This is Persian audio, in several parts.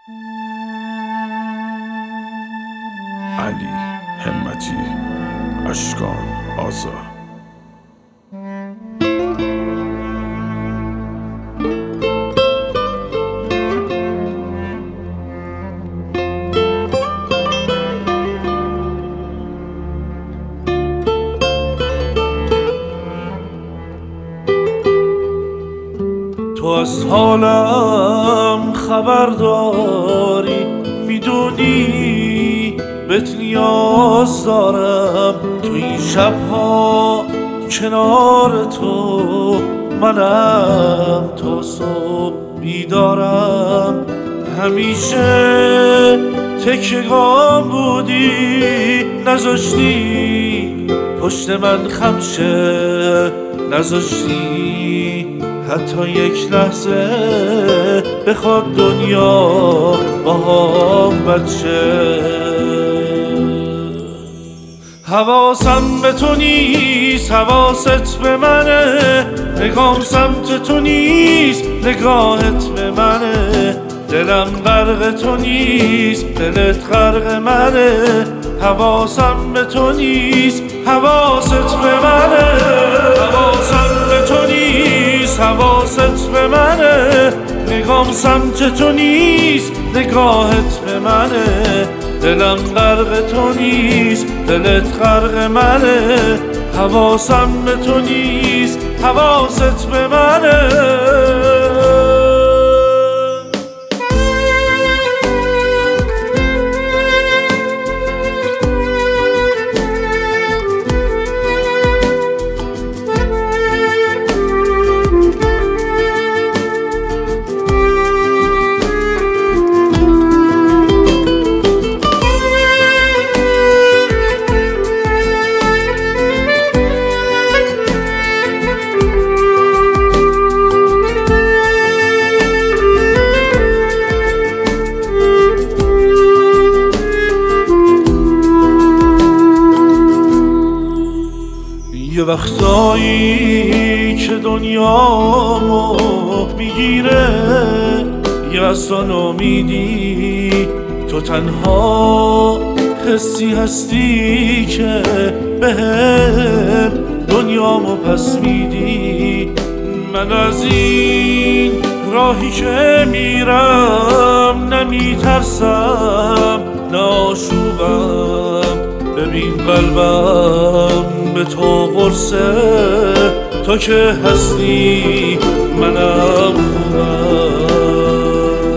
علی همتی، اشکان آزاد. تو از حالم خبر داری، میدونی بهت نیاز دارم. تو این شبها کنار تو منم تا صبح بیدارم. همیشه تکیه‌گام بودی، نذاشتی پشت من خم شه، نذاشتی حتی یک لحظه بخواد دنیا با هم بد شه. حواسم به تو نیست، حواست به منه. نگام سمت تو نیست، نگاهت به منه. دلم غرق تو نیست، دلت غرق منه. حواسم به تو نیست، حواست به منه. حواسم به تو نیست، حواست به منه. نگام سمت تو نیست، نگاهت به منه. دلم غرق تو نیست، دلت غرق منه. حواسم به تو نیست، حواست به منه. یه وقتایی که دنیامو میگیره یه اصلا امیدی، تو تنها حسی هستی که بهم دنیامو پس میدی. من از این راهی که میرم نمیترسم، ناشوبم. ببین قلبم به تو قرصه، تو که هستی منم خوبم.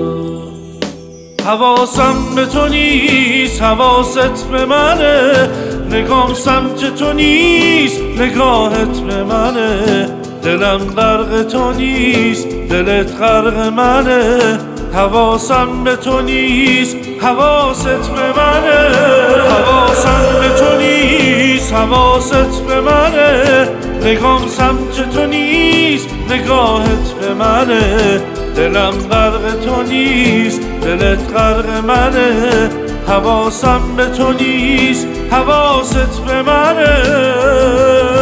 حواسم به تو نیست، حواست به منه. نگام سمت تو نیست، نگاهت به منه. دلم غرق تو نیست، دلت غرق منه. حواسم به تو نیست، حواست به منه. حواسم به تو نیست، حواست به منه. نگام سمت تو نیست، نگاهت به منه. دلم غرق تو نیست، دلت غرق منه. حواسم به تو نیست، حواست به منه.